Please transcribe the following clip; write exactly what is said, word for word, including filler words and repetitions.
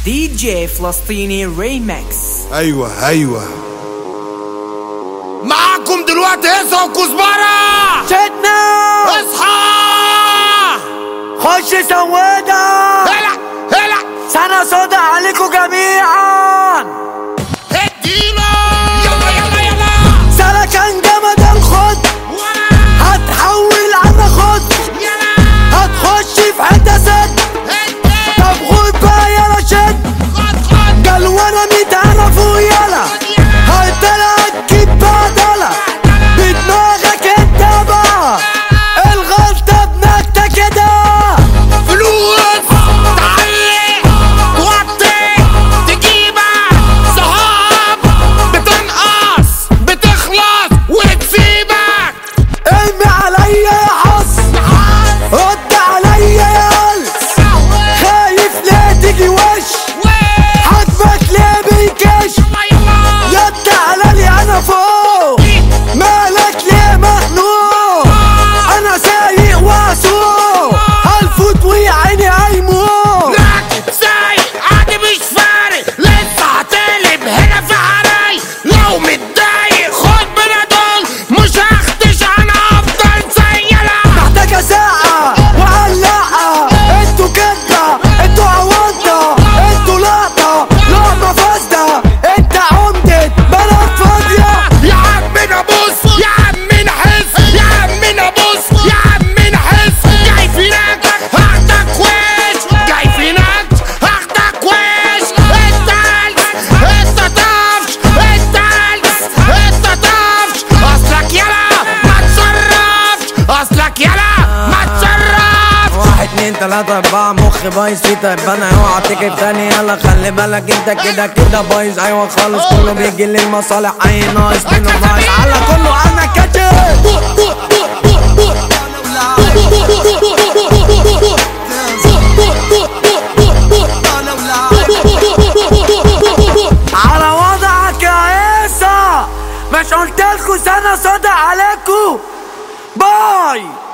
دي جي فلسطيني ريمكس. ايوه ايوه معاكم دلوقتي هيصة وكزبرة. شدنا اصحى خش سوادة. هلا هلا سنة سودا عليكم جميعا. اديله يلا يلا يلا. سلكان جمدان خد هتحول على خد هتخش في حتة سد. طب خد بقى يلا شد جلوانا متعرفوا يلا هتلا تجيب بدلة بدماغك انت بقى الغلطة بنكتة كده. فلوس تعلي توطي تجيبك صحاب بتنقص بتخلص وتسيبك. ارمي عليا يا حظ رد عليا يا قلس خايف ليه تيجي وش حجمك ليه بيكش يا تعالالي انا فوق مالك ليه مخنوق انا سايق واسوق هالفوت ويا عيني هيموت. راكب سايق عادي مش فارق لسه هتقلب هنا في حراي. لو متضايق خد بنادول مش هختش انا افضل سيلة. محتاجة ساعة وعلاقة انتوا كدة انتوا عوضة انتوا لقطة لقمة فاسدة انت عمدة بلد فاضية. يا عمنا بص يا عمنا حس يا عمنا بص يا عمنا حس. جاي فينك هاخدك وش جاي فينك هاخدك وش. انت قلس انت طفش انت قلس انت طفش اصلك يلا ما تصرفش اصلك يلا ما تصرفش. واحد اتنين تلاتة اربعة مخي بايظ في تبانة اوعى تيجي في تاني يلا خلي بالك انت كده كده بايظ. ايوه خالص كله بيجي للمصالح اي ناقص منه بايظ على كله انا كاتب. على وضعك يا عيسى مش قلتلكوا سنة سودا عليكوا باي.